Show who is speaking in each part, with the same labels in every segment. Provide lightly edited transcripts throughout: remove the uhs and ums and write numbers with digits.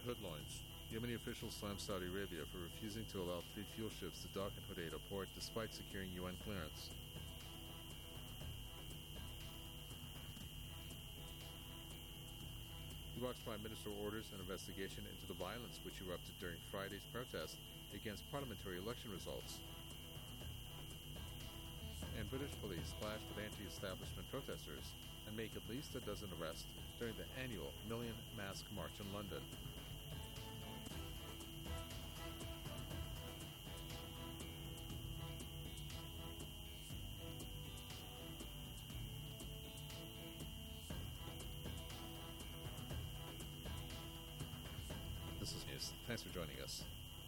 Speaker 1: headlines. Yemeni officials slammed Saudi Arabia for refusing to allow 3 fuel ships to dock in Hodeidah port despite securing UN clearance. Iraq's Prime Minister orders an investigation into the violence which erupted during Friday's protest against parliamentary election results. And British police clashed with anti-establishment protesters and make at least a dozen arrests during the annual Million Mask March in London. This is news. Thanks for joining us.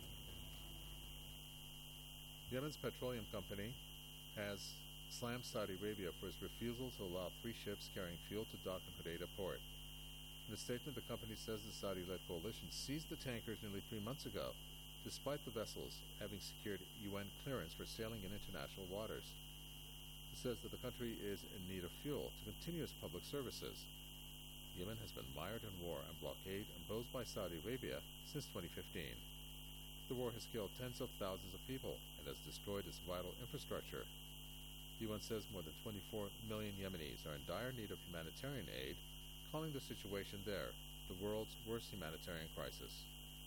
Speaker 1: Yemen's petroleum company has slammed Saudi Arabia for its refusal to allow 3 ships carrying fuel to dock in Hodeidah port. In a statement, the company says the Saudi-led coalition seized the tankers nearly 3 months ago, despite the vessels having secured UN clearance for sailing in international waters. It says that the country is in need of fuel to continue its public services. Yemen has been mired in war and blockade imposed by Saudi Arabia since 2015. The war has killed tens of thousands of people and has destroyed its vital infrastructure. The UN says more than 24 million Yemenis are in dire need of humanitarian aid, calling the situation there the world's worst humanitarian crisis.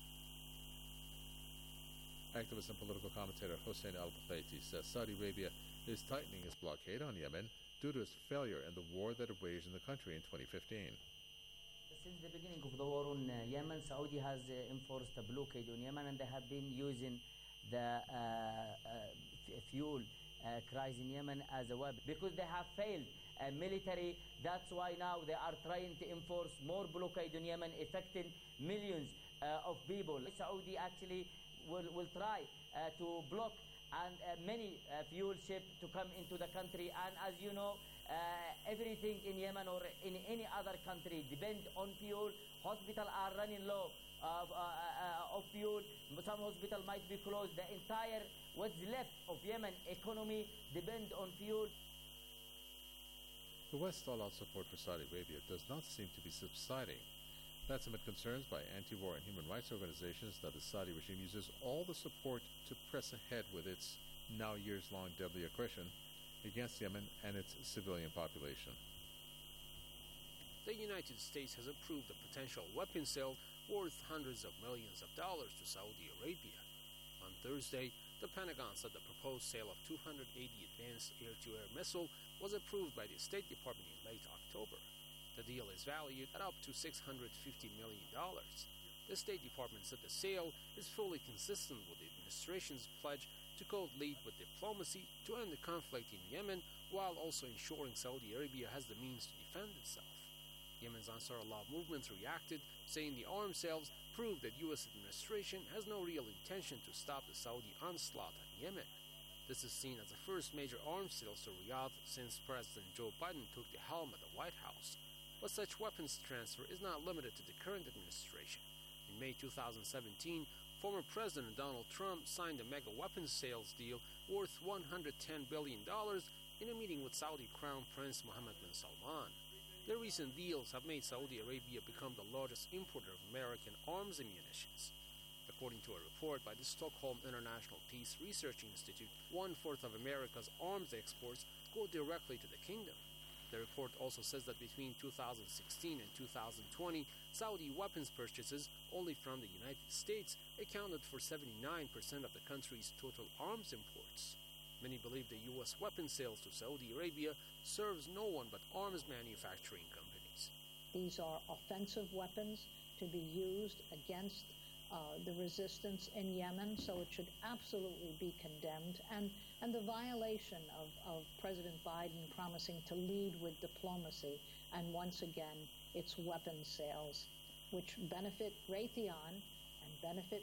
Speaker 1: Activist and political commentator Hossein al-Bukaiti says Saudi Arabia is tightening its blockade on Yemen due to its failure in the war that it waged in the country in 2015.
Speaker 2: Since the beginning of the war on Yemen, Saudi has enforced a blockade on Yemen, and they have been using the fuel crisis in Yemen as a weapon. Because they have failed military, that's why now they are trying to enforce more blockade on Yemen, affecting millions of people. Saudi actually will try to block and many fuel ships to come into the country. And as you know, everything in Yemen or in any other country depends on fuel. Hospitals are running low of fuel. Some hospitals might be closed. The entire what's left of Yemen economy depends on fuel.
Speaker 1: The West's all-out support for Saudi Arabia does not seem to be subsiding. That's amid concerns by anti-war and human rights organizations that the Saudi regime uses all the support to press ahead with its now years-long deadly aggression against Yemen and its civilian population.
Speaker 3: The United States has approved a potential weapons sale worth hundreds of millions of dollars to Saudi Arabia. On Thursday, the Pentagon said the proposed sale of 280 advanced air-to-air missiles was approved by the State Department in late October. The deal is valued at up to $650 million. The State Department said the sale is fully consistent with the administration's pledge to lead with diplomacy to end the conflict in Yemen, while also ensuring Saudi Arabia has the means to defend itself. Yemen's Ansarullah movement reacted, saying the arms sales prove that U.S. administration has no real intention to stop the Saudi onslaught on Yemen. This is seen as the first major arms sales to Riyadh since President Joe Biden took the helm at the White House. But such weapons transfer is not limited to the current administration. In May 2017, former President Donald Trump signed a mega weapons sales deal worth $110 billion in a meeting with Saudi Crown Prince Mohammed bin Salman. The recent deals have made Saudi Arabia become the largest importer of American arms and munitions. According to a report by the Stockholm International Peace Research Institute, 1/4 of America's arms exports go directly to the kingdom. The report also says that between 2016 and 2020, Saudi weapons purchases only from the United States accounted for 79% of the country's total arms imports. Many believe the U.S. weapons sales to Saudi Arabia serves no one but arms manufacturing companies.
Speaker 4: These are offensive weapons to be used against the resistance in Yemen, so it should absolutely be condemned. And the violation of President Biden promising to lead with diplomacy, and once again, its weapons sales, which benefit Raytheon and benefit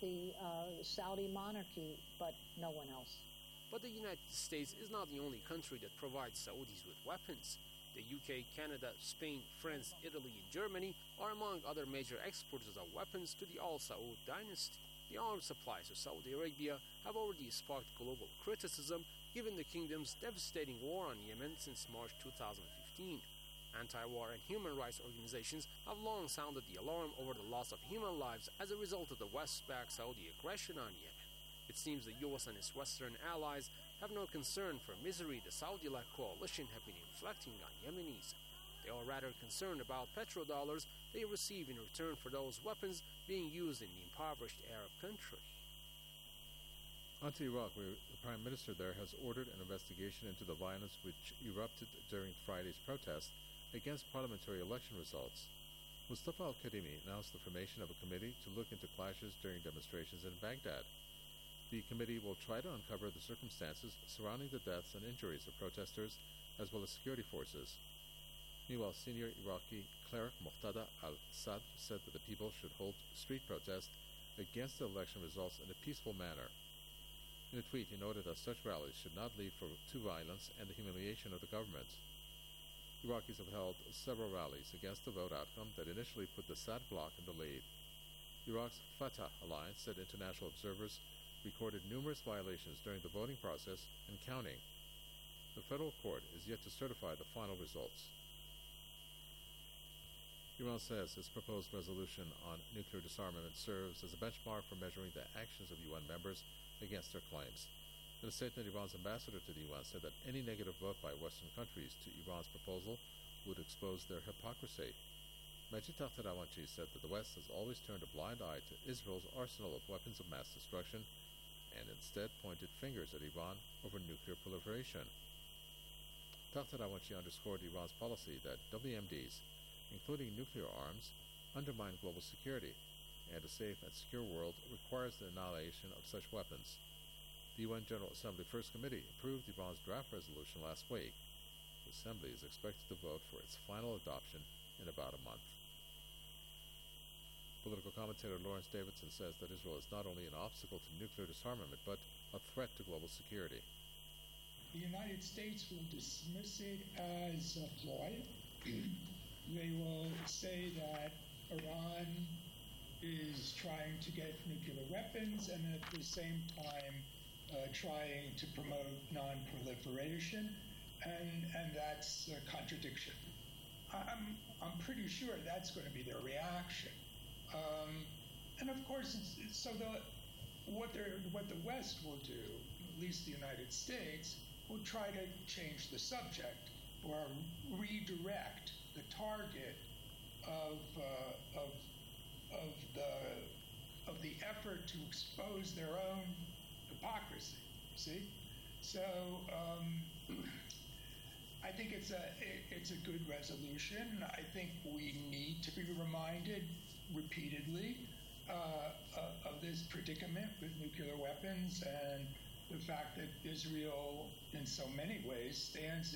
Speaker 4: the Saudi monarchy, but no one else.
Speaker 3: But the United States is not the only country that provides Saudis with weapons. The UK, Canada, Spain, France, Italy, and Germany are among other major exporters of weapons to the Al Saud dynasty. The arms supplies to Saudi Arabia have already sparked global criticism given the kingdom's devastating war on Yemen since March 2015. Anti-war and human rights organizations have long sounded the alarm over the loss of human lives as a result of the West-backed Saudi aggression on Yemen. It seems the U.S. and its Western allies have no concern for misery the Saudi-led coalition have been inflicting on Yemenis. They are rather concerned about petrodollars they receive in return for those weapons being used in the impoverished Arab country.
Speaker 1: On to Iraq, where the Prime Minister there has ordered an investigation into the violence which erupted during Friday's protest against parliamentary election results. Mustafa al-Kadhimi announced the formation of a committee to look into clashes during demonstrations in Baghdad. The committee will try to uncover the circumstances surrounding the deaths and injuries of protesters as well as security forces. Meanwhile, senior Iraqi cleric Muqtada al-Sadr said that the people should hold street protests against the election results in a peaceful manner. In a tweet, he noted that such rallies should not lead to violence and the humiliation of the government. Iraqis have held several rallies against the vote outcome that initially put the Assad bloc in the lead. Iraq's Fatah alliance said international observers recorded numerous violations during the voting process and counting. The federal court is yet to certify the final results. Iran says its proposed resolution on nuclear disarmament serves as a benchmark for measuring the actions of UN members against their claims. In a statement, Iran's ambassador to the UN said that any negative vote by Western countries to Iran's proposal would expose their hypocrisy. Majid Tahtarawanchi said that the West has always turned a blind eye to Israel's arsenal of weapons of mass destruction and instead pointed fingers at Iran over nuclear proliferation. Tahtarawanchi underscored Iran's policy that WMDs, including nuclear arms, undermine global security, and a safe and secure world requires the annihilation of such weapons. The UN General Assembly First Committee approved Iran's draft resolution last week. The Assembly is expected to vote for its final adoption in about a month. Political commentator Lawrence Davidson says that Israel is not only an obstacle to nuclear disarmament, but a threat to global security.
Speaker 5: The United States will dismiss it as a ploy. They will say that Iran is trying to get nuclear weapons and at the same time trying to promote non-proliferation, and that's a contradiction. I'm pretty sure that's going to be their reaction. And of course, what the West will do, at least the United States, will try to change the subject or redirect the target of the effort to expose their own hypocrisy. See, so I think it's a good resolution. I think we need to be reminded repeatedly of this predicament with nuclear weapons and the fact that Israel, in so many ways, stands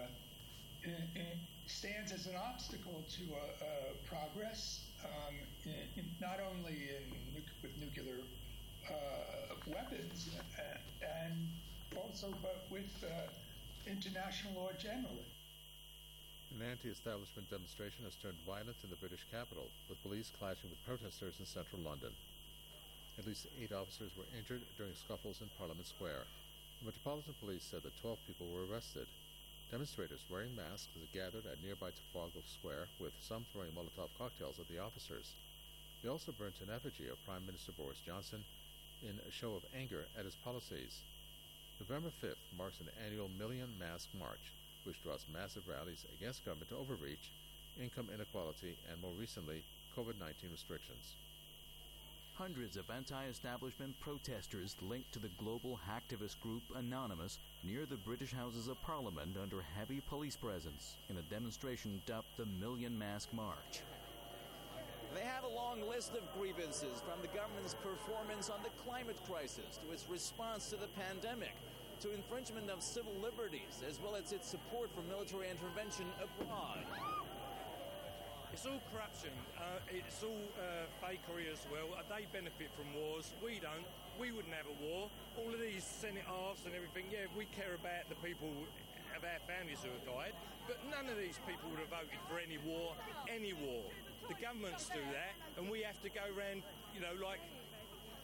Speaker 5: as an obstacle to progress, not only with nuclear weapons and also, but with international law generally.
Speaker 1: An anti-establishment demonstration has turned violent in the British capital, with police clashing with protesters in central London. At least 8 officers were injured during scuffles in Parliament Square. The Metropolitan Police said that 12 people were arrested. Demonstrators wearing masks gathered at nearby Trafalgar Square, with some throwing Molotov cocktails at the officers. They also burnt an effigy of Prime Minister Boris Johnson in a show of anger at his policies. November 5th marks an annual Million Mask March, which draws massive rallies against government overreach, income inequality, and more recently, COVID-19 restrictions.
Speaker 6: Hundreds of anti-establishment protesters linked to the global hacktivist group Anonymous near the British Houses of Parliament under heavy police presence in a demonstration dubbed the Million Mask March.
Speaker 7: They have a long list of grievances, from the government's performance on the climate crisis to its response to the pandemic, to infringement of civil liberties, as well as its support for military intervention abroad.
Speaker 8: It's all corruption. It's all fakery as well. They benefit from wars. We don't. We wouldn't have a war. All of these Senate arse and everything, yeah, we care about the people of our families who have died, but none of these people would have voted for any war, any war. The governments do that, and we have to go around, like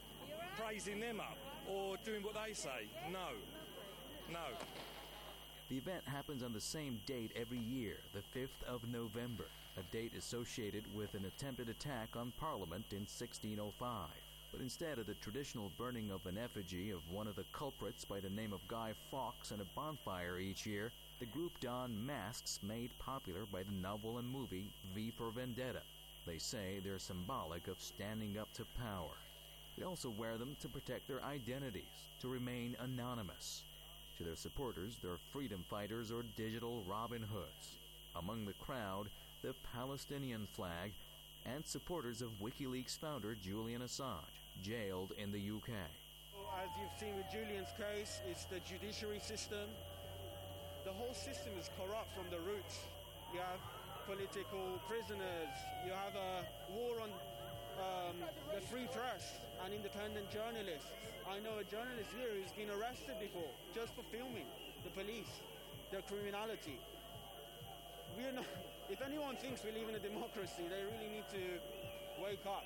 Speaker 8: praising them up or doing what they say. No.
Speaker 6: The event happens on the same date every year, the 5th of November, a date associated with an attempted attack on Parliament in 1605. But instead of the traditional burning of an effigy of one of the culprits by the name of Guy Fawkes in a bonfire each year, the group don masks made popular by the novel and movie V for Vendetta. They say they're symbolic of standing up to power. They also wear them to protect their identities, to remain anonymous. To their supporters, they're freedom fighters or digital Robin Hoods. Among the crowd, the Palestinian flag and supporters of WikiLeaks founder Julian Assange, jailed in the UK.
Speaker 9: As you've seen with Julian's case, it's the judiciary system. The whole system is corrupt from the roots. You have political prisoners, you have a war on the free press and independent journalists. I know a journalist here who's been arrested before just for filming the police, their criminality. We're not, if anyone thinks we live in a democracy, they really need to wake up.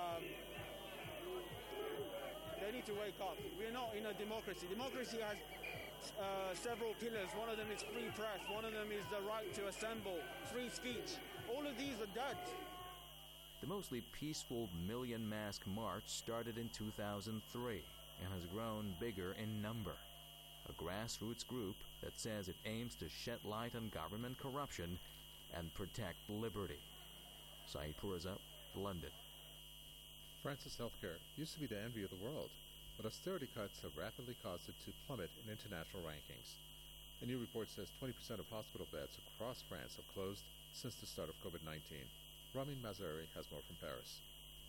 Speaker 9: They need to wake up. We're not in a democracy. Democracy has several pillars. One of them is free press. One of them is the right to assemble, free speech. All of these are dead.
Speaker 6: The mostly peaceful Million Mask March started in 2003 and has grown bigger in number. A grassroots group that says it aims to shed light on government corruption and protect liberty. Saeed Pourza, London.
Speaker 1: France's healthcare used to be the envy of the world, but austerity cuts have rapidly caused it to plummet in international rankings. A new report says 20% of hospital beds across France have closed since the start of COVID-19. Ramin Mazari has more from Paris.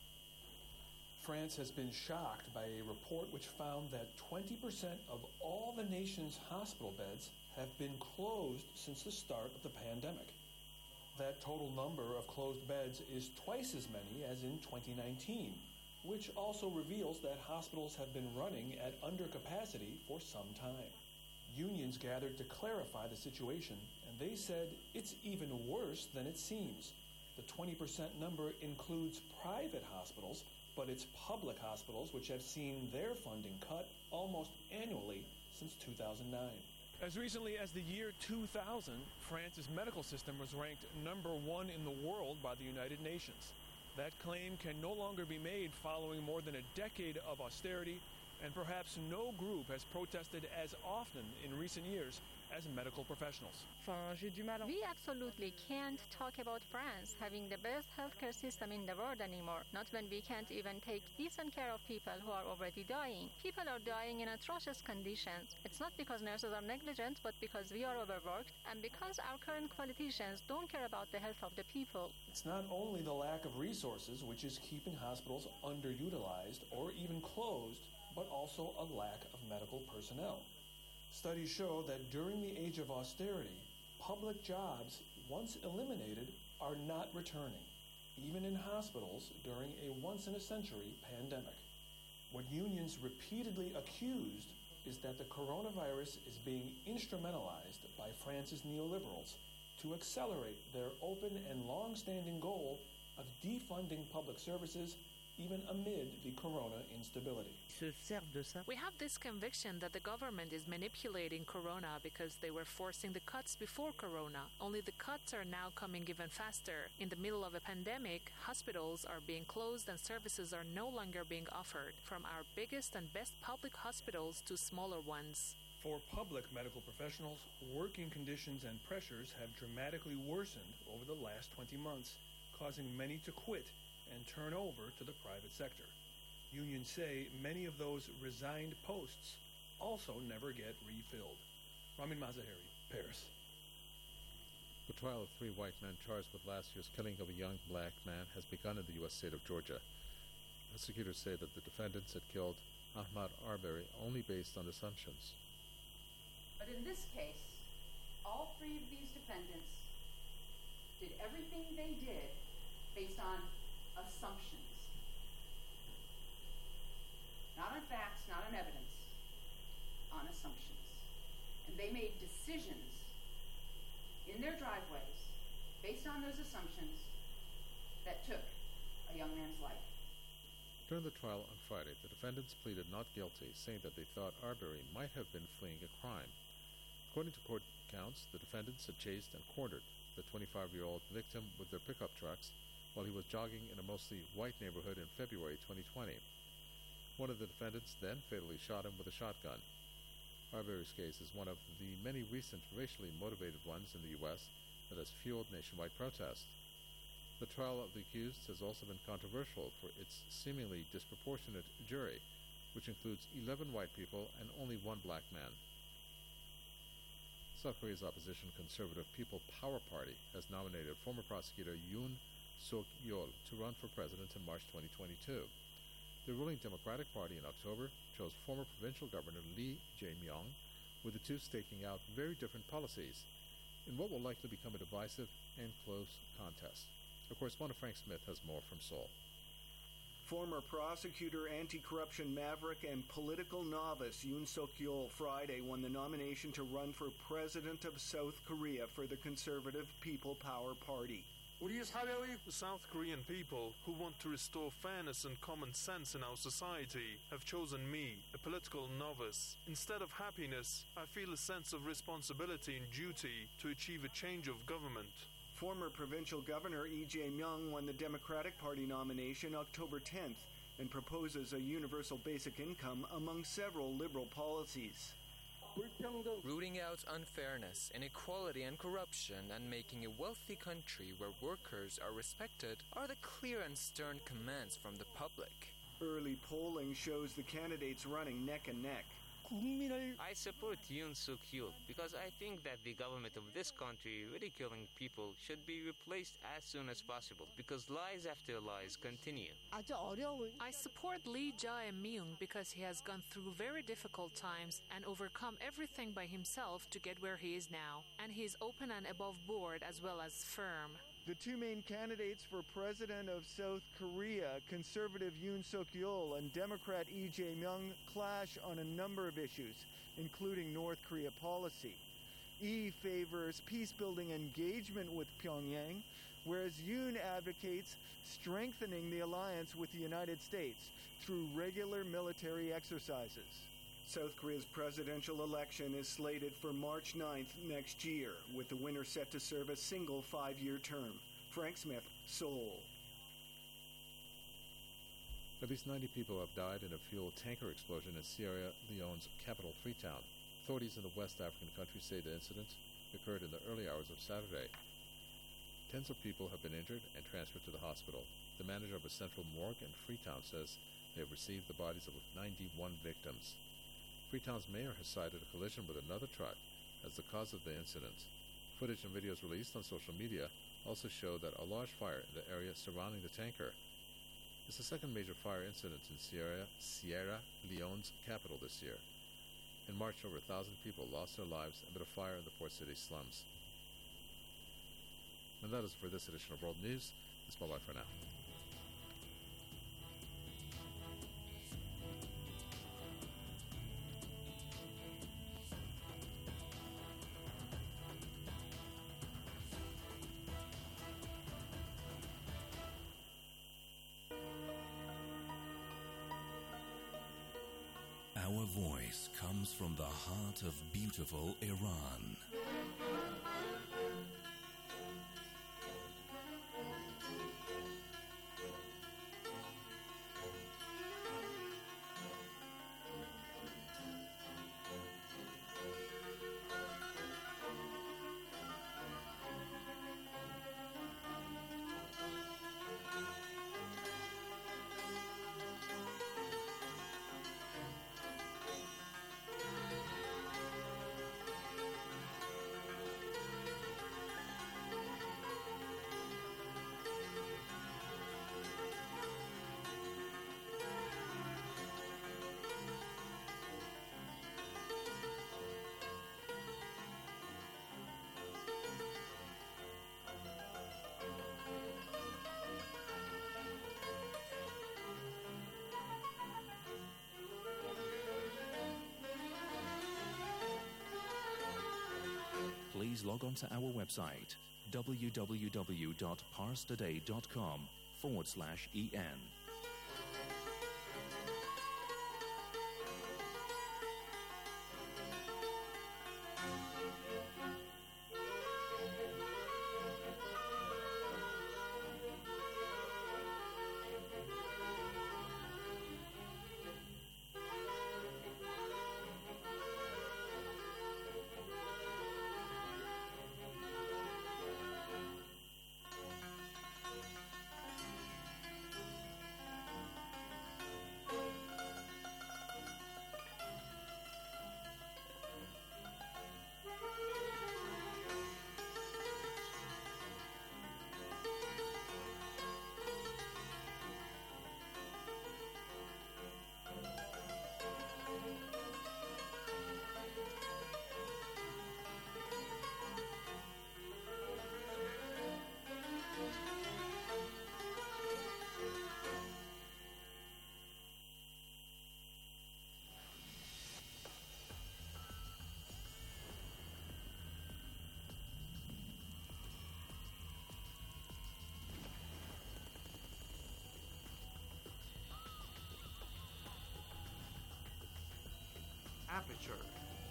Speaker 10: France has been shocked by a report which found that 20% of all the nation's hospital beds have been closed since the start of the pandemic. That total number of closed beds is twice as many as in 2019, which also reveals that hospitals have been running at under capacity for some time. Unions gathered to clarify the situation, and they said it's even worse than it seems. The 20% number includes private hospitals, but it's public hospitals which have seen their funding cut almost annually since 2009.
Speaker 11: As recently as the year 2000, France's medical system was ranked number 1 in the world by the United Nations. That claim can no longer be made following more than a decade of austerity, and perhaps no group has protested as often in recent years as medical professionals.
Speaker 12: We absolutely can't talk about France having the best healthcare system in the world anymore, not when we can't even take decent care of people who are already dying. People are dying in atrocious conditions. It's not because nurses are negligent, but because we are overworked and because our current politicians don't care about the health of the people.
Speaker 10: It's not only the lack of resources which is keeping hospitals underutilized or even closed, but also a lack of medical personnel. Studies show that during the age of austerity, public jobs, once eliminated, are not returning, even in hospitals during a once-in-a-century pandemic. What unions repeatedly accused is that the coronavirus is being instrumentalized by France's neoliberals to accelerate their open and long-standing goal of defunding public services even amid the corona instability.
Speaker 13: We have this conviction that the government is manipulating corona because they were forcing the cuts before corona. Only the cuts are now coming even faster. In the middle of a pandemic, hospitals are being closed and services are no longer being offered, from our biggest and best public hospitals to smaller ones.
Speaker 11: For public medical professionals, working conditions and pressures have dramatically worsened over the last 20 months, causing many to quit and turn over to the private sector. Unions say many of those resigned posts also never get refilled. Ramin Mazaheri, Paris.
Speaker 1: The trial of 3 white men charged with last year's killing of a young black man has begun in the U.S. state of Georgia. Prosecutors say that the defendants had killed Ahmaud Arbery only based on assumptions.
Speaker 14: But in this case, all 3 of these defendants did everything they did based on assumptions. Not on facts, not on evidence, on assumptions. And they made decisions in their driveways based on those assumptions that took a young man's life.
Speaker 1: During the trial on Friday, the defendants pleaded not guilty, saying that they thought Arbery might have been fleeing a crime. According to court counts, the defendants had chased and cornered the 25-year-old victim with their pickup trucks while he was jogging in a mostly white neighborhood in February 2020. One of the defendants then fatally shot him with a shotgun. Arbery's case is one of the many recent racially motivated ones in the U.S. that has fueled nationwide protests. The trial of the accused has also been controversial for its seemingly disproportionate jury, which includes 11 white people and only one black man. South Korea's opposition Conservative People Power Party has nominated former prosecutor Yoon Suk-yeol to run for president in March 2022. The ruling Democratic Party in October chose former provincial governor Lee Jae-myung, with the two staking out very different policies in what will likely become a divisive and close contest. Our correspondent Frank Smith has more from Seoul.
Speaker 15: Former prosecutor, anti-corruption maverick, and political novice Yoon Suk-yeol Friday won the nomination to run for president of South Korea for the Conservative People Power Party.
Speaker 16: The South Korean people who want to restore fairness and common sense in our society have chosen me, a political novice. Instead of happiness, I feel a sense of responsibility and duty to achieve a change of government.
Speaker 15: Former provincial governor Lee Jae-myung won the Democratic Party nomination October 10th and proposes a universal basic income among several liberal policies.
Speaker 17: Rooting out unfairness, inequality and corruption and making a wealthy country where workers are respected are the clear and stern commands from the public.
Speaker 15: Early polling shows the candidates running neck and neck.
Speaker 18: I support Yoon Suk-yeol because I think that the government of this country ridiculing people should be replaced as soon as possible because lies after lies continue.
Speaker 13: I support Lee Jae-myung because he has gone through very difficult times and overcome everything by himself to get where he is now, and he is open and above board as well as firm.
Speaker 15: The two main candidates for president of South Korea, conservative Yoon Suk-yeol and Democrat Lee Jae-myung, clash on a number of issues, including North Korea policy. Lee favors peace-building engagement with Pyongyang, whereas Yoon advocates strengthening the alliance with the United States through regular military exercises. South Korea's presidential election is slated for March 9th next year, with the winner set to serve a single 5-year term. Frank Smith, Seoul.
Speaker 1: At least 90 people have died in a fuel tanker explosion in Sierra Leone's capital, Freetown. Authorities in the West African country say the incident occurred in the early hours of Saturday. Tens of people have been injured and transferred to the hospital. The manager of a central morgue in Freetown says they have received the bodies of 91 victims. Freetown's mayor has cited a collision with another truck as the cause of the incident. Footage and videos released on social media also show that a large fire in the area surrounding the tanker. It's the second major fire incident in Sierra Leone's capital this year. In March, over 1,000 people lost their lives amid a fire in the port city slums. And that is for this edition of World News. That's my bye for now.
Speaker 19: Our voice comes from the heart of beautiful Iran. Please log on to our website, www.parstoday.com/en.
Speaker 20: aperture.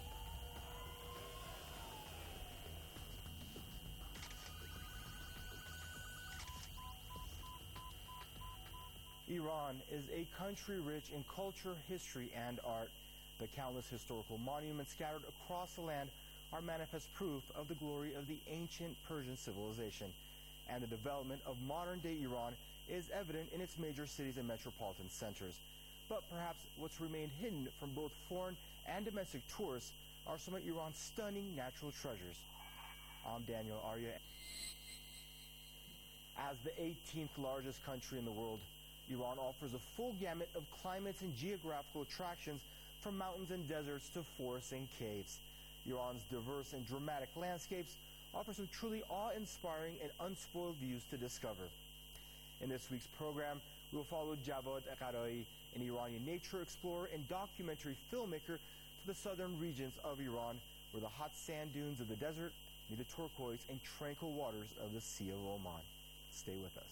Speaker 21: Iran is a country rich in culture, history, and art. The countless historical monuments scattered across the land are manifest proof of the glory of the ancient Persian civilization. And the development of modern-day Iran is evident in its major cities and metropolitan centers. But perhaps what's remained hidden from both foreign and domestic tourists are some of Iran's stunning natural treasures. I'm Daniel Arya. As the 18th largest country in the world, Iran offers a full gamut of climates and geographical attractions, from mountains and deserts to forests and caves. Iran's diverse and dramatic landscapes offer some truly awe-inspiring and unspoiled views to discover. In this week's program, we'll follow Javad Gharai, an Iranian nature explorer and documentary filmmaker, to the southern regions of Iran, where the hot sand dunes of the desert meet the turquoise and tranquil waters of the Sea of Oman. Stay with us.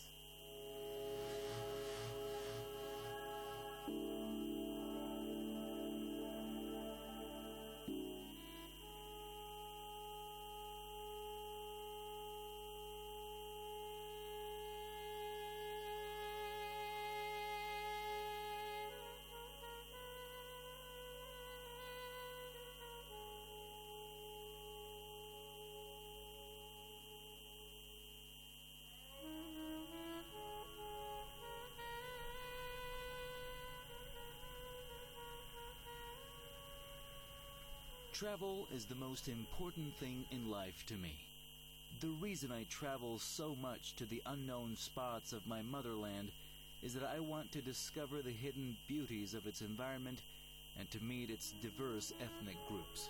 Speaker 6: Travel is the most important thing in life to me. The reason I travel so much to the unknown spots of my motherland is that I want to discover the hidden beauties of its environment and to meet its diverse ethnic groups.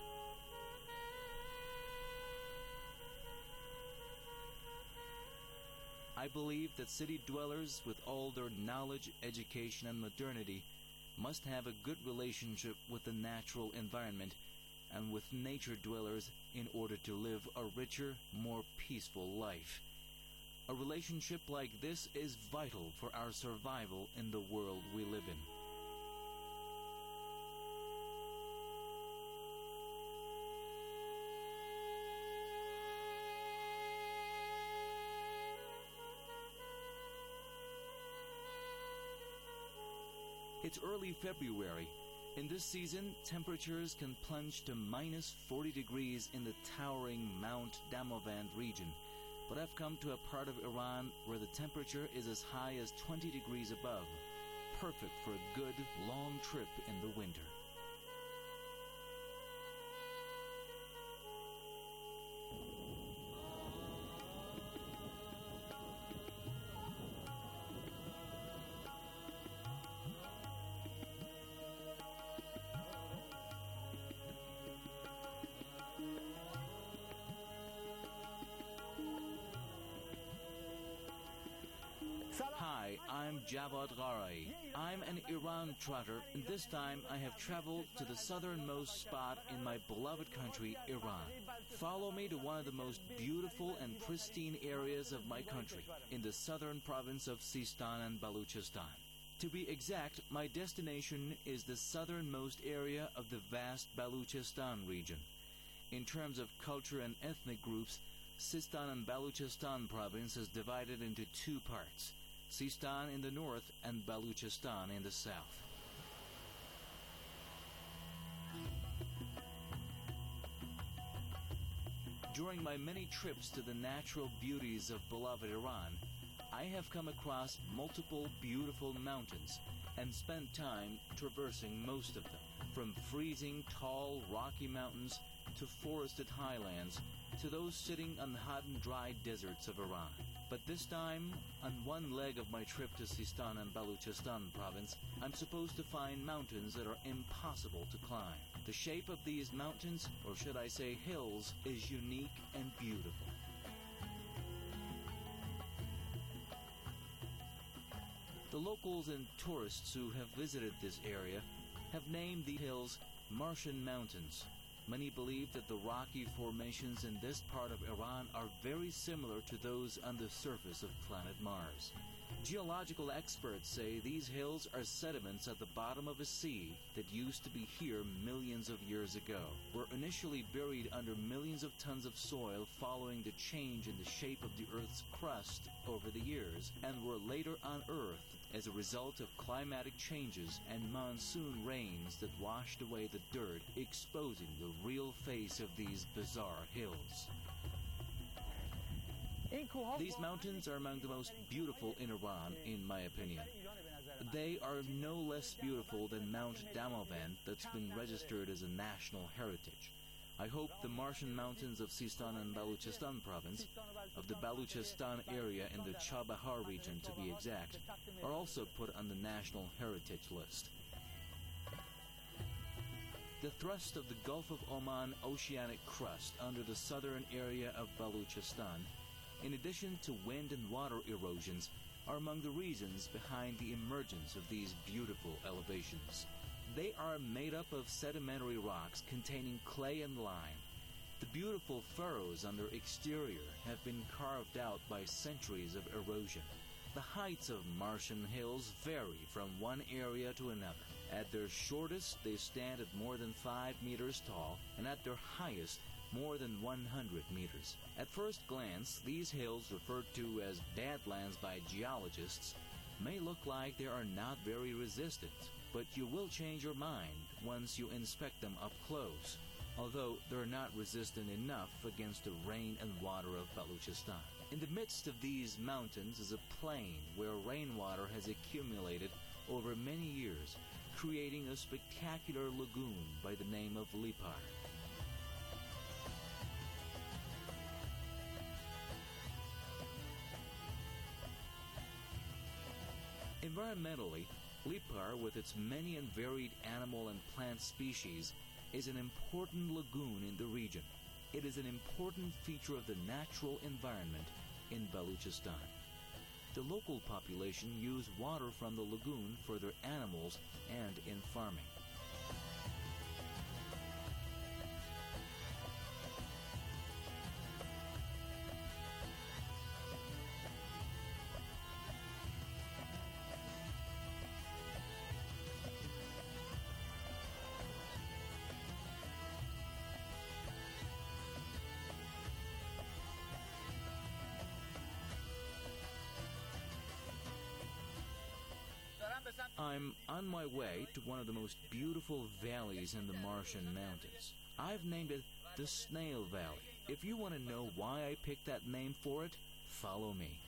Speaker 6: I believe that city dwellers, with all their knowledge, education, and modernity, must have a good relationship with the natural environment and with nature dwellers in order to live a richer, more peaceful life. A relationship like this is vital for our survival in the world we live in. It's early February. In this season, temperatures can plunge to minus 40 degrees in the towering Mount Damavand region. But I've come to a part of Iran where the temperature is as high as 20 degrees above, perfect for a good, long trip in the winter. Hi, I'm Javad Gharai. I'm an Iran trotter, and this time I have traveled to the southernmost spot in my beloved country, Iran. Follow me to one of the most beautiful and pristine areas of my country, in the southern province of Sistan and Baluchistan. To be exact, my destination is the southernmost area of the vast Baluchistan region. In terms of culture and ethnic groups, Sistan and Baluchistan province is divided into two parts, Sistan in the north and Baluchistan in the south. During my many trips to the natural beauties of beloved Iran, I have come across multiple beautiful mountains and spent time traversing most of them, from freezing tall rocky mountains to forested highlands to those sitting on the hot and dry deserts of Iran. But this time, on one leg of my trip to Sistan and Baluchistan province, I'm supposed to find mountains that are impossible to climb. The shape of these mountains, or should I say hills, is unique and beautiful. The locals and tourists who have visited this area have named the hills Martian Mountains. Many believe that the rocky formations in this part of Iran are very similar to those on the surface of planet Mars. Geological experts say these hills are sediments at the bottom of a sea that used to be here millions of years ago, were initially buried under millions of tons of soil following the change in the shape of the Earth's crust over the years, and were later unearthed as a result of climatic changes and monsoon rains that washed away the dirt, exposing the real face of these bizarre hills. These mountains are among the most beautiful in Iran, in my opinion. They are no less beautiful than Mount Damavand that's been registered as a national heritage. I hope the Martian mountains of Sistan and Baluchistan province, of the Baluchistan area in the Chabahar region to be exact, are also put on the national heritage list. The thrust of the Gulf of Oman oceanic crust under the southern area of Baluchistan, in addition to wind and water erosions, are among the reasons behind the emergence of these beautiful elevations. They are made up of sedimentary rocks containing clay and lime. The beautiful furrows on their exterior have been carved out by centuries of erosion. The heights of Martian hills vary from one area to another. At their shortest, they stand at more than 5 meters tall, and at their highest, more than 100 meters. At first glance, these hills, referred to as badlands by geologists, may look like they are not very resistant, but you will change your mind once you inspect them up close, although they're not resistant enough against the rain and water of Baluchistan. In the midst of these mountains is a plain where rainwater has accumulated over many years, creating a spectacular lagoon by the name of Lipar. Environmentally, Lipar, with its many and varied animal and plant species, is an important lagoon in the region. It is an important feature of the natural environment in Baluchistan. The local population use water from the lagoon for their animals and in farming. I'm on my way to one of the most beautiful valleys in the Martian mountains. I've named it the Snail Valley. If you want to know why I picked that name for it, follow me.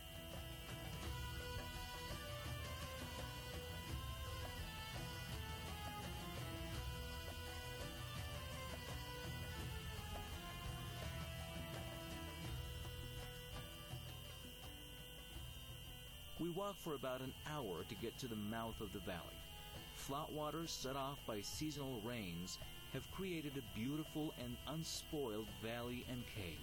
Speaker 6: We walk for about an hour to get to the mouth of the valley. Flat waters set off by seasonal rains have created a beautiful and unspoiled valley and cave.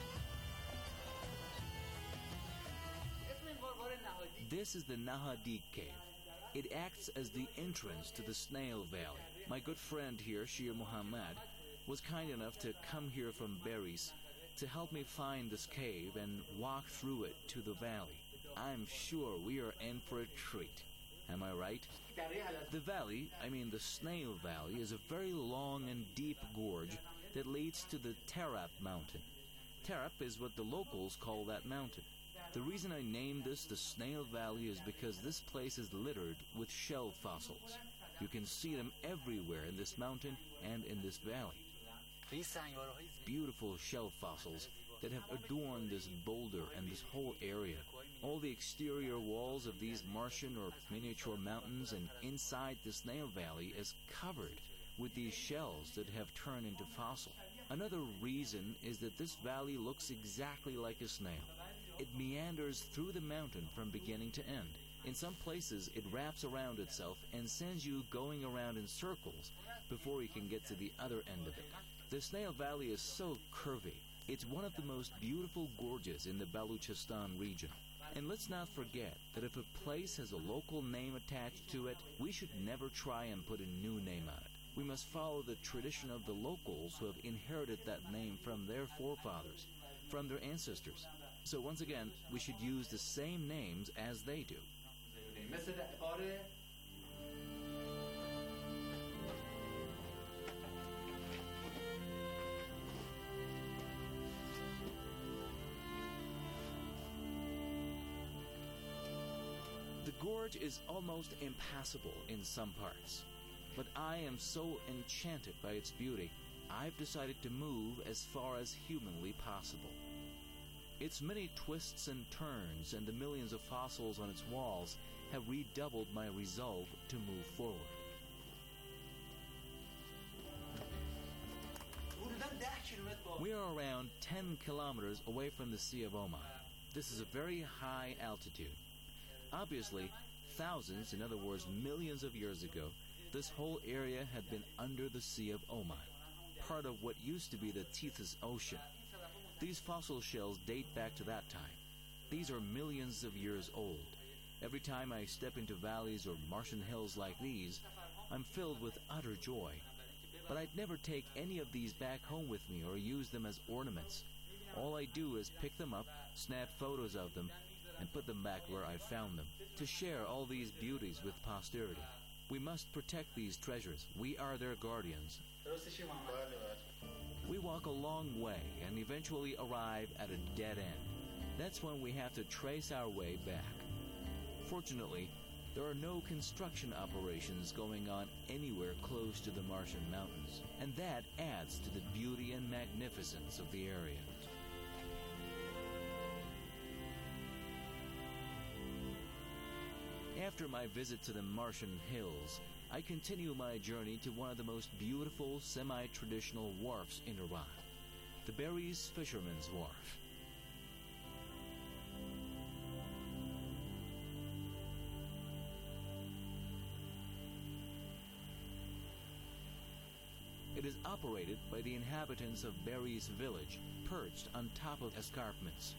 Speaker 6: This is the Nahadik Cave. It acts as the entrance to the Snail Valley. My good friend here, Shir Muhammad, was kind enough to come here from Beris to help me find this cave and walk through it to the valley. I'm sure we are in for a treat. Am I right? The valley, the Snail Valley, is a very long and deep gorge that leads to the Tarap Mountain. Tarap is what the locals call that mountain. The reason I named this the Snail Valley is because this place is littered with shell fossils. You can see them everywhere in this mountain and in this valley. Beautiful shell fossils that have adorned this boulder and this whole area. All the exterior walls of these Martian or miniature mountains and inside the Snail Valley is covered with these shells that have turned into fossil. Another reason is that this valley looks exactly like a snail. It meanders through the mountain from beginning to end. In some places, it wraps around itself and sends you going around in circles before you can get to the other end of it. The Snail Valley is so curvy. It's one of the most beautiful gorges in the Baluchistan region. And let's not forget that if a place has a local name attached to it, we should never try and put a new name on it. We must follow the tradition of the locals who have inherited that name from their forefathers, from their ancestors. So once again, we should use the same names as they do. The gorge is almost impassable in some parts, but I am so enchanted by its beauty, I've decided to move as far as humanly possible. Its many twists and turns and the millions of fossils on its walls have redoubled my resolve to move forward. We are around 10 kilometers away from the Sea of Oman. This is a very high altitude. Obviously, thousands, in other words millions of years ago, this whole area had been under the Sea of Oman, part of what used to be the Tethys Ocean. These fossil shells date back to that time. These are millions of years old. Every time I step into valleys or Martian hills like these, I'm filled with utter joy. But I'd never take any of these back home with me or use them as ornaments. All I do is pick them up, snap photos of them, and put them back where I found them, to share all these beauties with posterity. We must protect these treasures. We are their guardians. We walk a long way and eventually arrive at a dead end. That's when we have to trace our way back. Fortunately, there are no construction operations going on anywhere close to the Martian mountains, and that adds to the beauty and magnificence of the area. After my visit to the Martian hills, I continue my journey to one of the most beautiful semi-traditional wharfs in Iran, the Beres Fisherman's Wharf. It is operated by the inhabitants of Beres village, perched on top of escarpments.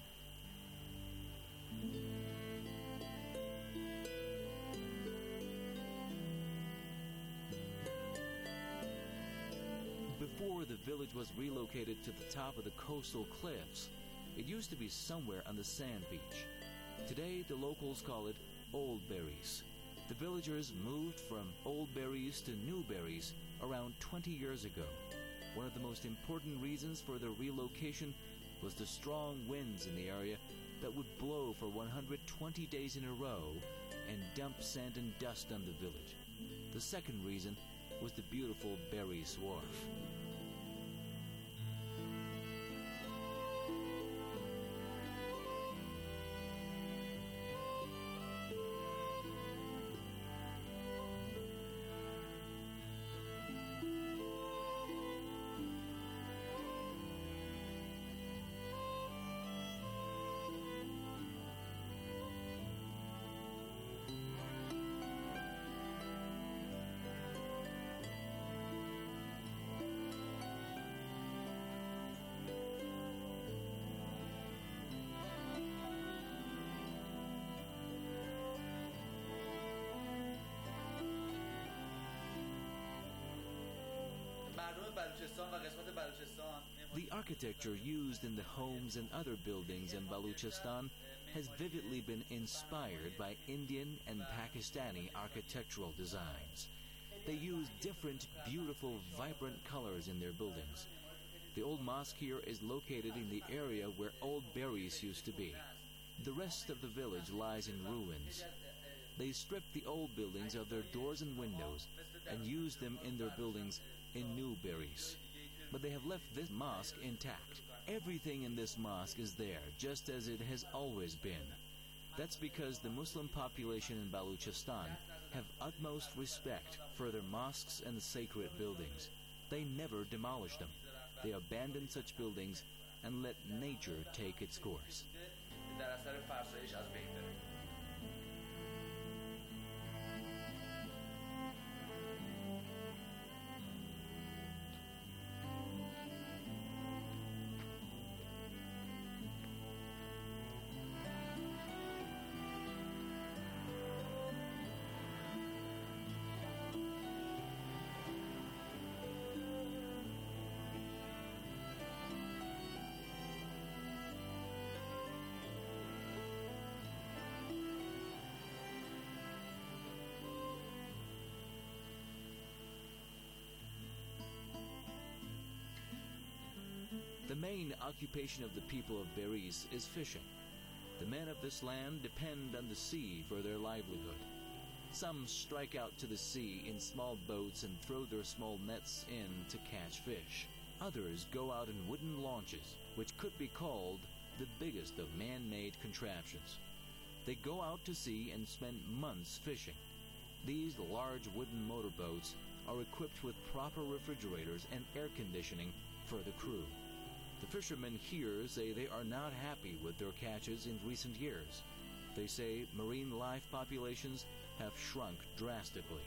Speaker 6: Before the village was relocated to the top of the coastal cliffs, it used to be somewhere on the sand beach. Today, the locals call it Old Beres. The villagers moved from Old Beres to New Beres around 20 years ago. One of the most important reasons for their relocation was the strong winds in the area that would blow for 120 days in a row and dump sand and dust on the village. The second reason was the beautiful Beres Wharf. The architecture used in the homes and other buildings in Baluchistan has vividly been inspired by Indian and Pakistani architectural designs. They use different, beautiful, vibrant colors in their buildings. The old mosque here is located in the area where Old Beres used to be. The rest of the village lies in ruins. They stripped the old buildings of their doors and windows and used them in their buildings in New Beres. But they have left this mosque intact. Everything in this mosque is there, just as it has always been. That's because the Muslim population in Baluchistan have utmost respect for their mosques and sacred buildings. They never demolish them. They abandon such buildings and let nature take its course. main occupation of the people of Beris is fishing. The men of this land depend on the sea for their livelihood. Some strike out to the sea in small boats and throw their small nets in to catch fish. Others go out in wooden launches, which could be called the biggest of man-made contraptions. They go out to sea and spend months fishing. These large wooden motorboats are equipped with proper refrigerators and air conditioning for the crew. The fishermen here say they are not happy with their catches in recent years. They say marine life populations have shrunk drastically.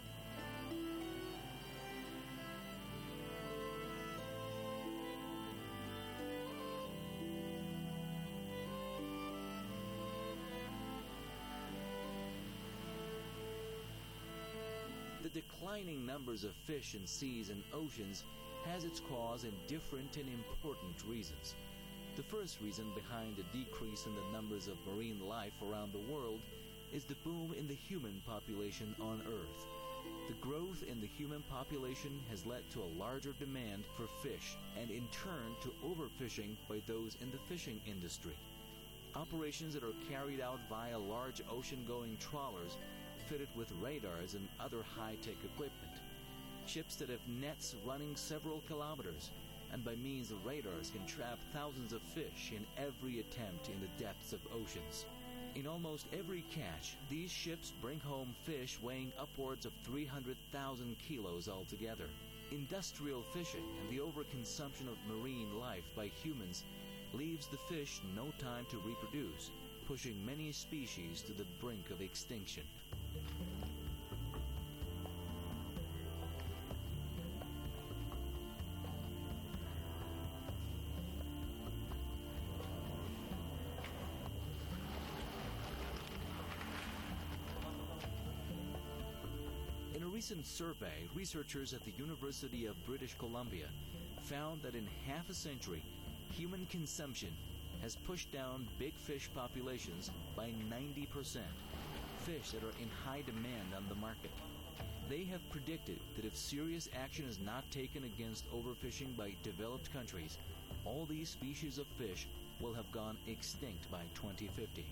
Speaker 6: The declining numbers of fish in seas and oceans has its cause in different and important reasons. The first reason behind the decrease in the numbers of marine life around the world is the boom in the human population on Earth. The growth in the human population has led to a larger demand for fish and in turn to overfishing by those in the fishing industry. Operations that are carried out via large ocean-going trawlers fitted with radars and other high-tech equipment. Ships that have nets running several kilometers and by means of radars can trap thousands of fish in every attempt in the depths of oceans. In almost every catch, these ships bring home fish weighing upwards of 300,000 kilos altogether. Industrial fishing and the overconsumption of marine life by humans leaves the fish no time to reproduce, pushing many species to the brink of extinction. In a recent survey, researchers at the University of British Columbia found that in half a century, human consumption has pushed down big fish populations by 90%, fish that are in high demand on the market. They have predicted that if serious action is not taken against overfishing by developed countries, all these species of fish will have gone extinct by 2050.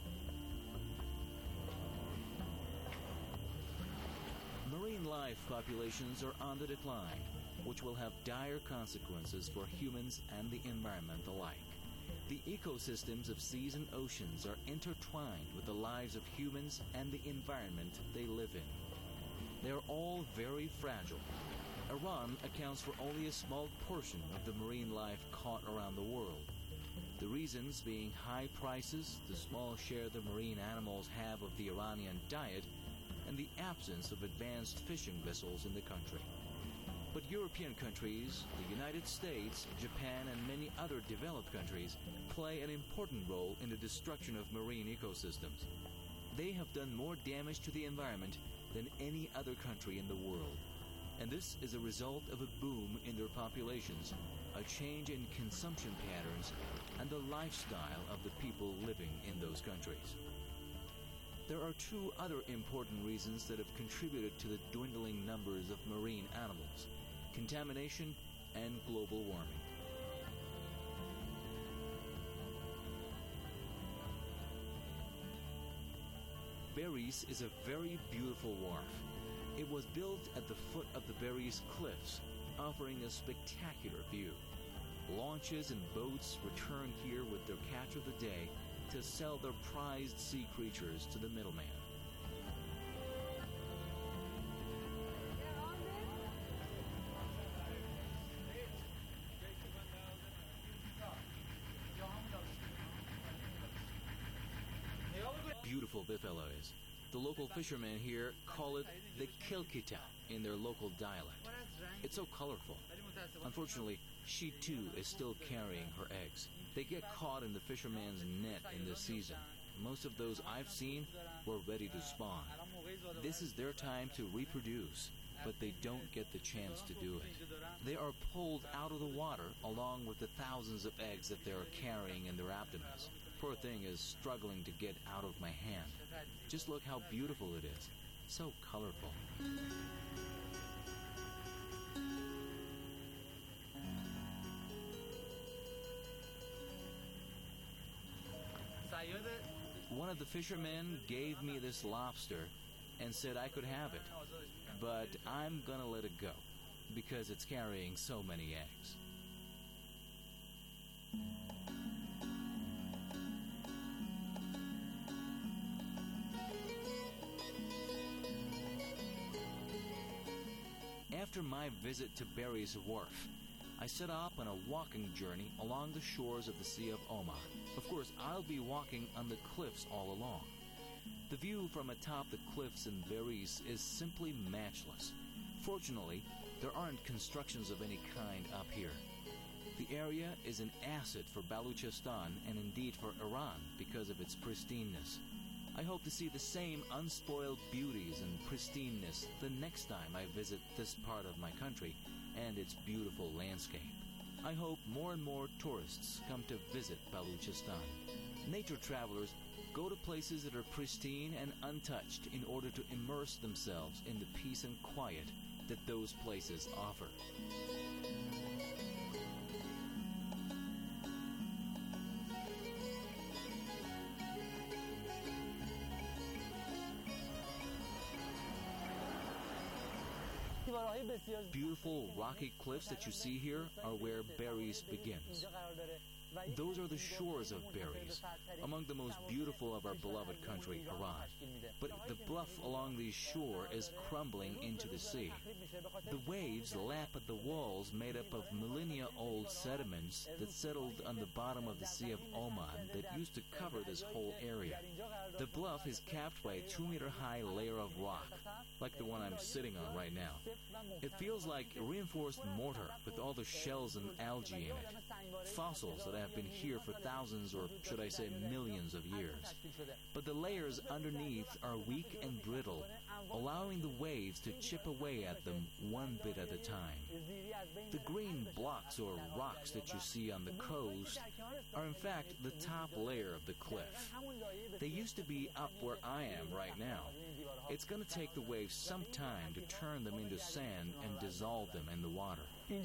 Speaker 6: Marine life populations are on the decline, which will have dire consequences for humans and the environment alike. The ecosystems of seas and oceans are intertwined with the lives of humans and the environment they live in. They are all very fragile. Iran accounts for only a small portion of the marine life caught around the world. The reasons being high prices, the small share the marine animals have of the Iranian diet, and the absence of advanced fishing vessels in the country. But European countries, the United States, Japan, and many other developed countries play an important role in the destruction of marine ecosystems. They have done more damage to the environment than any other country in the world. And this is a result of a boom in their populations, a change in consumption patterns, and the lifestyle of the people living in those countries. There are two other important reasons that have contributed to the dwindling numbers of marine animals: contamination and global warming. Beris is a very beautiful wharf. It was built at the foot of the Beris Cliffs, offering a spectacular view. Launches and boats return here with their catch of the day to sell their prized sea creatures to the middleman. Beautiful bifaloes. The local fishermen here call it the kilkita in their local dialect. It's so colorful. Unfortunately, she too is still carrying her eggs. They get caught in the fisherman's net in this season. Most of those I've seen were ready to spawn. This is their time to reproduce, but they don't get the chance to do it. They are pulled out of the water along with the thousands of eggs that they are carrying in their abdomens. Poor thing is struggling to get out of my hand. Just look how beautiful it is. So colorful. one of the fishermen gave me this lobster and said I could have it. But I'm gonna let it go because it's carrying so many eggs. After my visit to Barry's Wharf, I set off on a walking journey along the shores of the Sea of Oman. Of course, I'll be walking on the cliffs all along. The view from atop the cliffs in Barry's is simply matchless. Fortunately, there aren't constructions of any kind up here. The area is an asset for Balochistan and indeed for Iran because of its pristineness. I hope to see the same unspoiled beauties and pristineness the next time I visit this part of my country and its beautiful landscape. I hope more and more tourists come to visit Balochistan. Nature travelers go to places that are pristine and untouched in order to immerse themselves in the peace and quiet that those places offer. Beautiful rocky cliffs that you see here are where Barry's begins. Those are the shores of Barry's, among the most beautiful of our beloved country, Iran. But the bluff along the shore is crumbling into the sea. The waves lap at the walls made up of millennia-old sediments that settled on the bottom of the Sea of Oman that used to cover this whole area. The bluff is capped by a 2-meter-high layer of rock, like the one I'm sitting on right now. It feels like reinforced mortar with all the shells and algae in it, fossils that have been here for thousands, or should I say millions of years. But the layers underneath are weak and brittle, allowing the waves to chip away at them one bit at a time. The green blocks or rocks that you see on the coast are in fact the top layer of the cliff. They used to be up where I am right now. It's going to take the waves some time to turn them into sand and dissolve them in the water.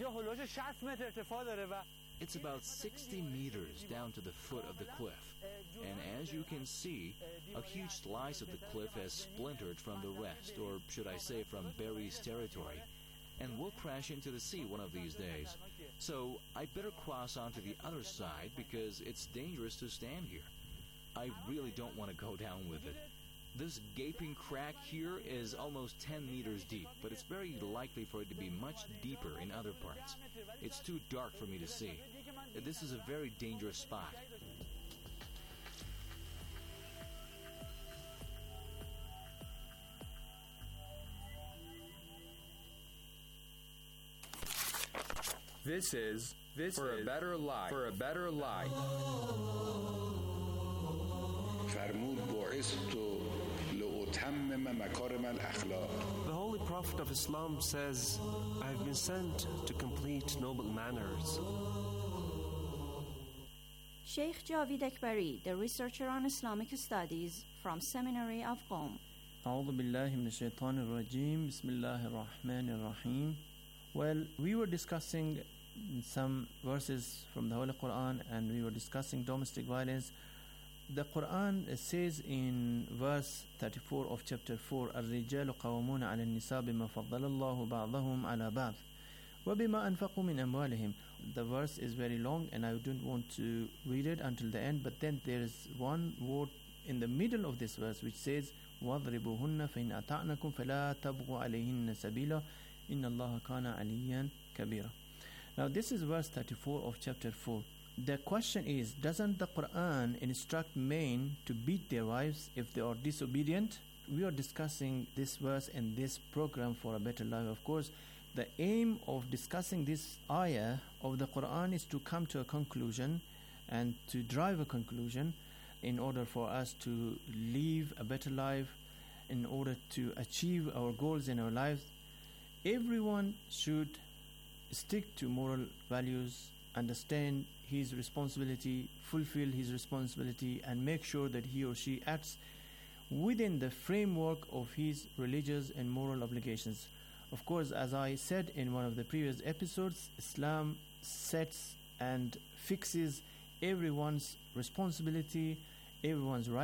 Speaker 6: It's about 60 meters down to the foot of the cliff, and as you can see, a huge slice of the cliff has splintered from the rest, or should I say from Barry's territory, and will crash into the sea one of these days. So I better cross onto the other side because it's dangerous to stand here. I really don't want to go down with it. This gaping crack here is almost 10 meters deep, but it's very likely for it to be much deeper in other parts. It's too dark for me to see. This is a very dangerous spot.
Speaker 20: This is For a Better Life. For a Better Life.
Speaker 22: The Holy Prophet of Islam says, I have been sent to complete noble manners.
Speaker 23: Sheikh Javid Akbari, the researcher on Islamic studies from Seminary of Qom.
Speaker 24: أعوذ بالله من الشيطان الرجيم بسم الله الرحمن الرحيم. Well, we were discussing some verses from the Holy Quran and we were discussing domestic violence. The Quran says in verse 34 of chapter 4, الرجال قوامون على النساء بما فضل الله بعضهم على بعض وبما أنفقوا من أموالهم. The verse is very long and I don't want to read it until the end, but then there is one word in the middle of this verse which says وَاضْرِبُوهُنَّ فَإِنْ أَطَعْنَكُمْ فَلَا تَبْغُوا عَلَيْهِنَّ سَبِيلًا إِنَّ اللَّهَ كَانَ عَلِيًّا كَبِيرًا. Now this is verse 34 of chapter 4. The question is, doesn't the Quran instruct men to beat their wives if they are disobedient? We are discussing this verse in this program For a Better Life. Of course, the aim of discussing this ayah of the Quran is to come to a conclusion and to drive a conclusion in order for us to live a better life, in order to achieve our goals in our lives. Everyone should stick to moral values, understand his responsibility, fulfill his responsibility, and make sure that he or she acts within the framework of his religious and moral obligations. Of course, as I said in one of the previous episodes, Islam sets and fixes everyone's responsibility, everyone's rights,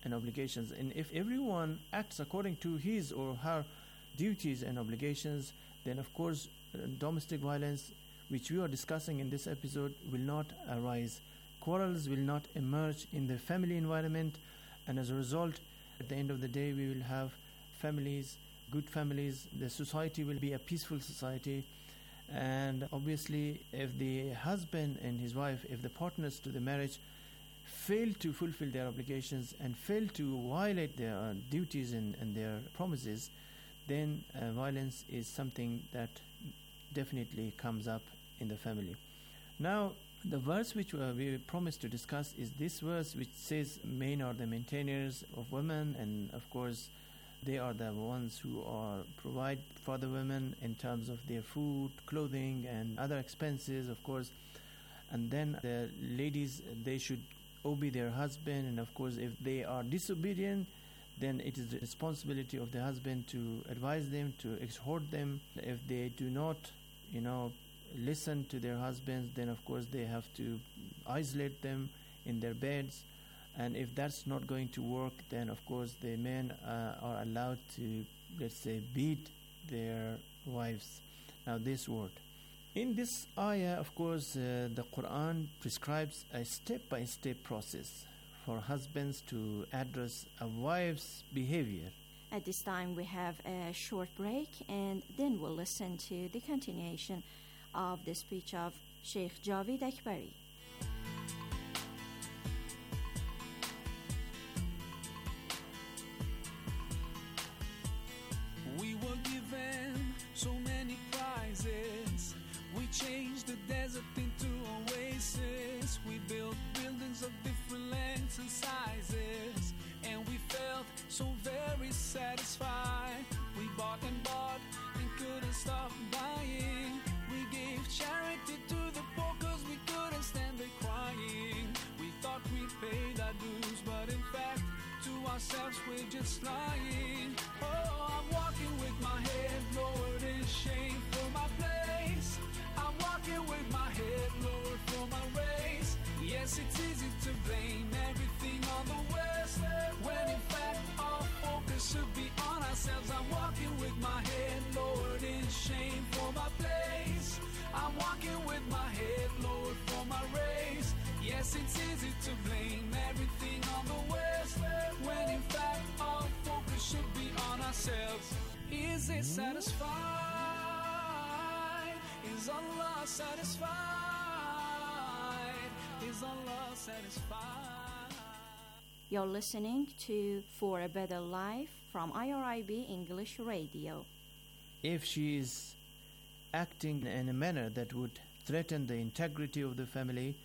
Speaker 24: and obligations. And if everyone acts according to his or her duties and obligations, then of course domestic violence, which we are discussing in this episode, will not arise. Quarrels will not emerge in the family environment, and as a result, at the end of the day, we will have families, good families. The society will be a peaceful society. And obviously, if the husband and his wife, if the partners to the marriage fail to fulfill their obligations and fail to violate their duties and their promises, then violence is something that definitely comes up in the family. Now, the verse which we promised to discuss is this verse which says men are the maintainers of women, and of course they are the ones who are provide for the women in terms of their food, clothing and other expenses, of course. And then the ladies, they should obey their husband, and of course if they are disobedient, then it is the responsibility of the husband to advise them, to exhort them. If they do not, listen to their husbands, then of course they have to isolate them in their beds. And if that's not going to work, then of course the men are allowed to, let's say, beat their wives. Now this word. In this ayah, of course, the Quran prescribes a step-by-step process for husbands to address a wife's behavior.
Speaker 23: At this time we have a short break, and then we'll listen to the continuation of the speech of Sheikh Javed Akbari.
Speaker 2: We were given so many prizes. We changed the desert into oasis. We built buildings of different lengths and sizes, and we felt so very satisfied. We bought and couldn't stop buying. We gave charity to the poor cause we couldn't stand the crying. We thought we paid our dues, but in fact to ourselves we're just lying. Oh, I'm walking with my head lowered in shame for my place. I'm walking with my head lowered for my race. Yes, it's easy to blame everything on the West, when in fact our focus should be on ourselves. I'm walking with my head lowered in shame for my place. I'm walking with my head lowered for my race. Yes, it's easy to blame everything on the West, when in fact our focus should be on ourselves. Is it satisfied? Is Allah satisfied? Is Allah satisfied?
Speaker 23: You're listening to For a Better Life from IRIB English Radio.
Speaker 24: If she is acting in a manner that would threaten the integrity of the family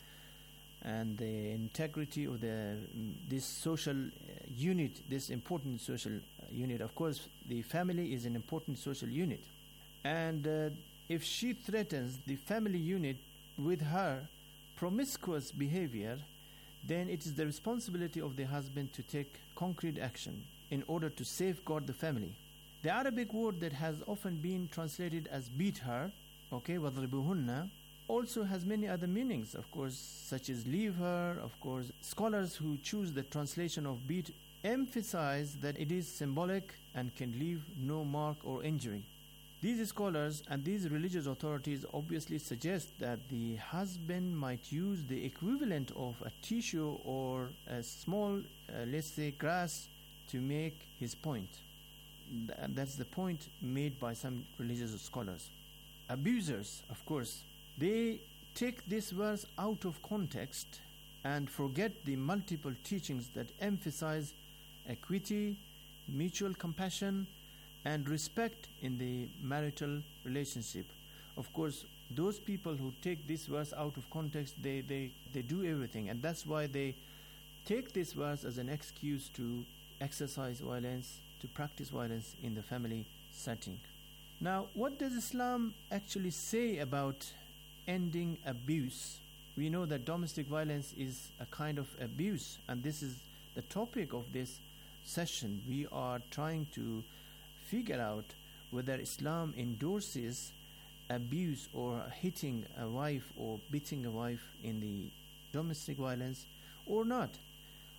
Speaker 24: and the integrity of this social unit, this important social unit. Of course, the family is an important social unit. And if she threatens the family unit with her promiscuous behavior, then it is the responsibility of the husband to take concrete action in order to safeguard the family. The Arabic word that has often been translated as beat her, وَضْرِبُهُنَّ, also has many other meanings, of course, such as leave her. Of course, scholars who choose the translation of beat emphasize that it is symbolic and can leave no mark or injury. These scholars and these religious authorities obviously suggest that the husband might use the equivalent of a tissue or a small, let's say, grass to make his point. That's the point made by some religious scholars. Abusers, of course, they take this verse out of context and forget the multiple teachings that emphasize equity, mutual compassion, and respect in the marital relationship. Of course, those people who take this verse out of context, they do everything, and that's why they take this verse as an excuse to exercise violence, to practice violence in the family setting. Now, what does Islam actually say about ending abuse? We know that domestic violence is a kind of abuse, and this is the topic of this session. We are trying to figure out whether Islam endorses abuse or hitting a wife or beating a wife in the domestic violence or not.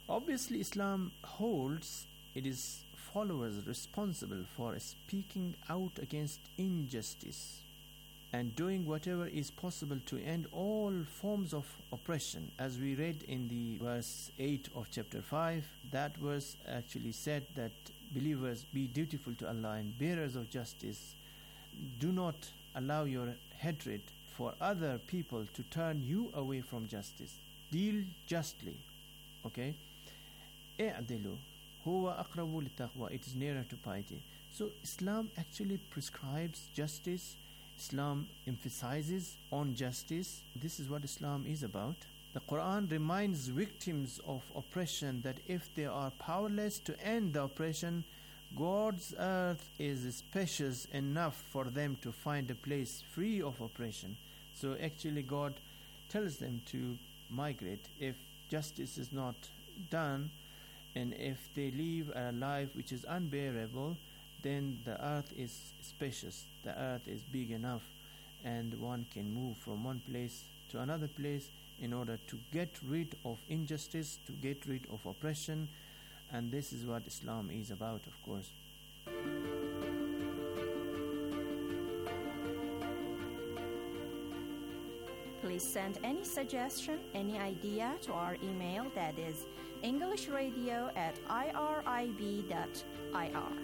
Speaker 24: Obviously, Islam holds its followers responsible for speaking out against injustice and doing whatever is possible to end all forms of oppression. As we read in the verse 8 of chapter 5, that verse actually said that believers, be dutiful to Allah and bearers of justice. Do not allow your hatred for other people to turn you away from justice. Deal justly. Okay? اعدلوا هو أقرب للتقوى. It is nearer to piety. So Islam actually prescribes justice. Islam emphasizes on justice. This is what Islam is about. The Quran reminds victims of oppression that if they are powerless to end the oppression, God's earth is spacious enough for them to find a place free of oppression. So actually God tells them to migrate if justice is not done, and if they live a life which is unbearable, then the earth is spacious, the earth is big enough, and one can move from one place to another place in order to get rid of injustice, to get rid of oppression. And this is what Islam is about, of course.
Speaker 23: Please send any suggestion, any idea to our email, that is englishradio@irib.ir.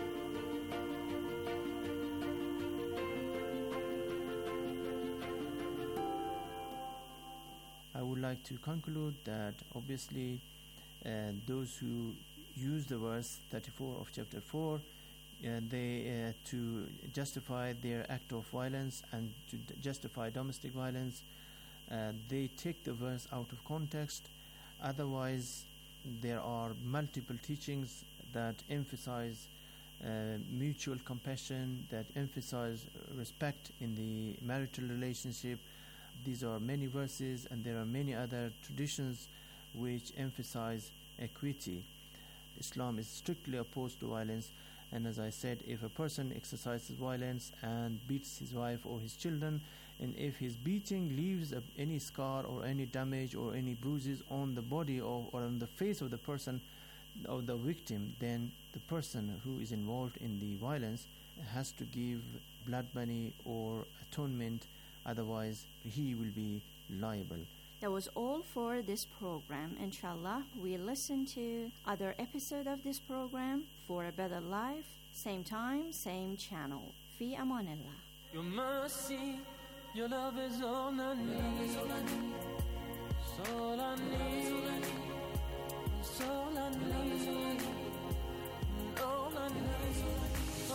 Speaker 24: I would like to conclude that obviously those who use the verse 34 of chapter 4, they to justify their act of violence and to justify domestic violence, they take the verse out of context. Otherwise, there are multiple teachings that emphasize mutual compassion, that emphasize respect in the marital relationship. These are many verses, and there are many other traditions which emphasize equity. Islam is strictly opposed to violence, and as I said, if a person exercises violence and beats his wife or his children, and if his beating leaves any scar or any damage or any bruises on the body or on the face of the person, of the victim, then the person who is involved in the violence has to give blood money or atonement, otherwise he will be liable.
Speaker 23: That was all for this program. Inshallah, we'll listen to other episode of this program. For a better life, same time, same channel. Fi amanillah.
Speaker 2: Your mercy, your love is all I need. It's all I need. It's all I need. All I need. Oh,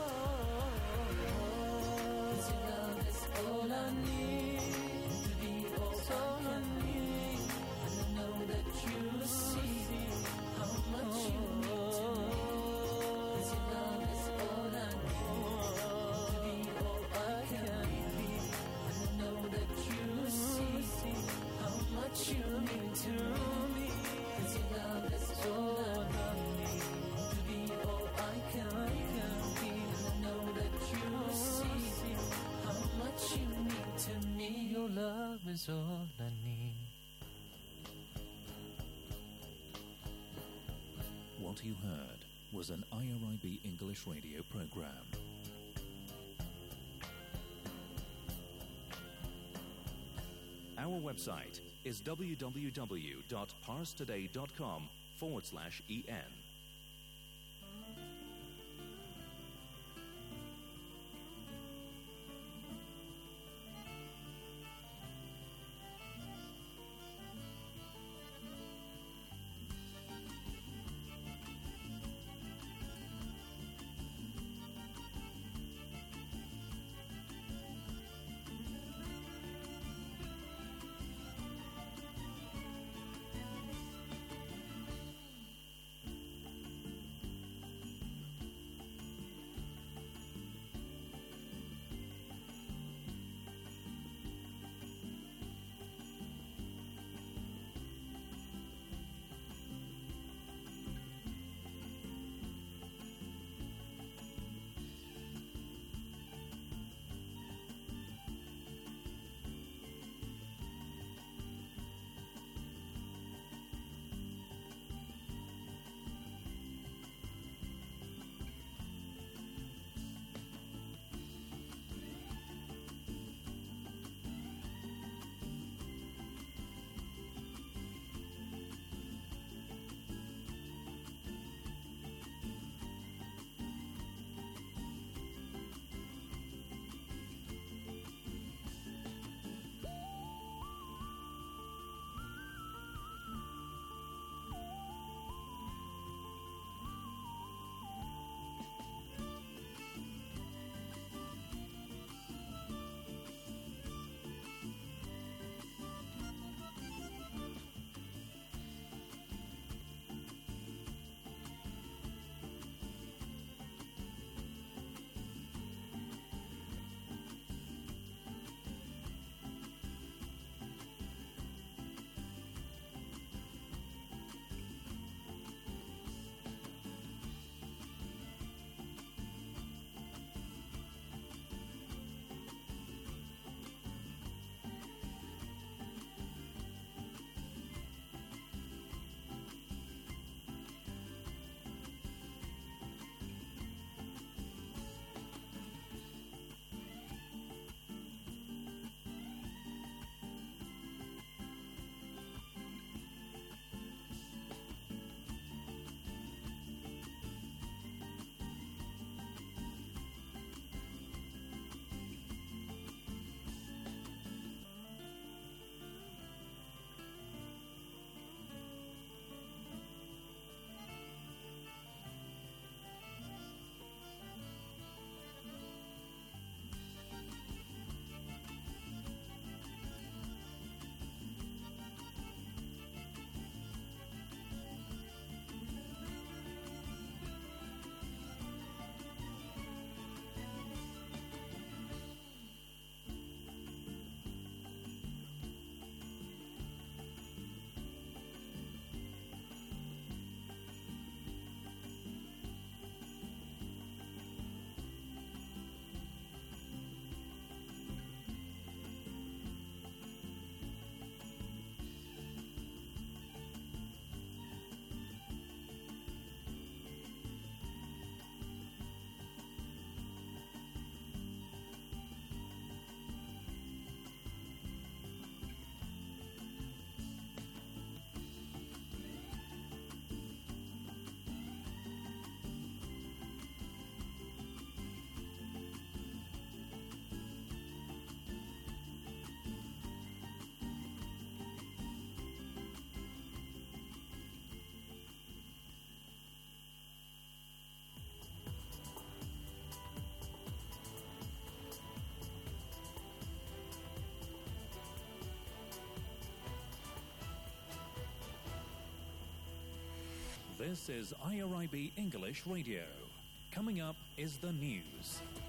Speaker 2: all I need. It's all I need. I know that you see how much you mean to me. 'Cause your love is all I need. To be all I can be. I know that you see how much you mean to me. 'Cause your love is all I need. To be all I can be. I know that you see how much you mean to me. Your love is all I need.
Speaker 19: What you heard was an IRIB English radio program. Our website is www.parstoday.com/en.
Speaker 3: This is IRIB English Radio. Coming up is the news.